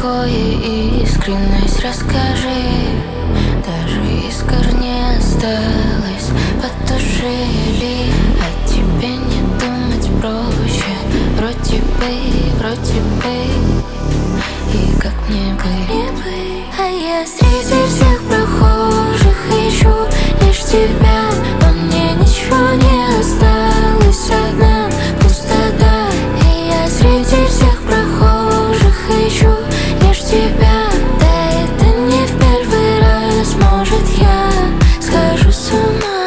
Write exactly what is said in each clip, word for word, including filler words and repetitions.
такое искренность, расскажи. Даже искр не осталось, потушили. А тебе не думать проще. Вроде бы, вроде бы, и как мне быть? А я среди всех прохожих ищу лишь тебя. Во мне ничего не осталось, одна пустота. И я среди всех прохожих ищу лишь тебя. Да это не в первый раз, может я схожу с ума.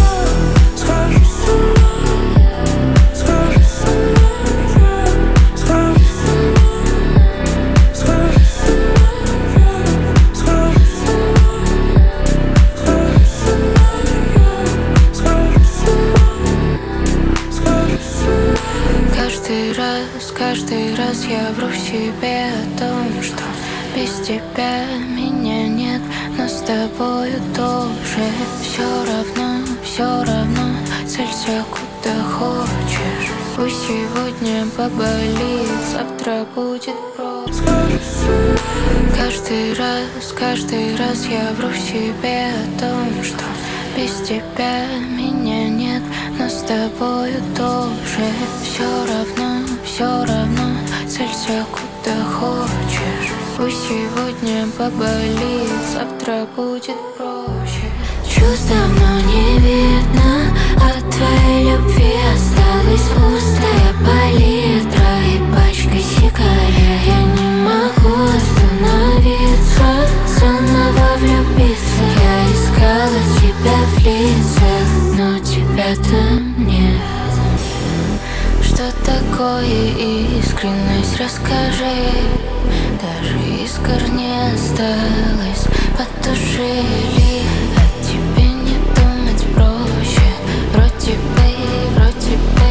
Каждый раз, каждый раз я вру себе о том, что без тебя меня нет, но с тобою тоже. Все равно, все равно, целься куда хочешь. Пусть сегодня поболит, завтра будет просто. Каждый раз, каждый раз я вру себе о том, что без тебя меня нет, но с тобою тоже. Все равно, все равно, целься куда хочешь. Пусть сегодня поболит, завтра будет проще. Чувств давно не видно, от твоей любви осталась пустая палитра и пачка сигарет. Я не могу остановиться, заново влюбиться. Я искала тебя в лицах, но тебя-то нет. Что такое искренность, расскажи. Даже искр не осталось, потушили. А тебе не думать проще. Вроде бы, вроде бы,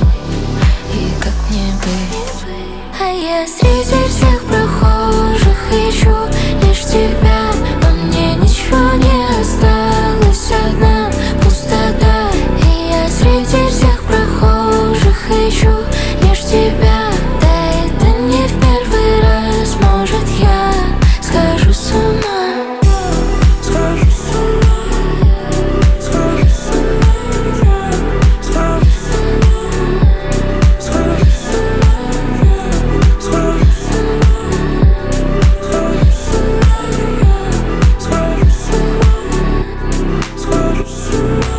и как мне быть? А я среди всех прохожих ищу лишь тебя. Во мне ничего не осталось, одна пустота. И я среди всех прохожих ищу лишь тебя. Да это не в первый раз, может я схожу с ума. Скажу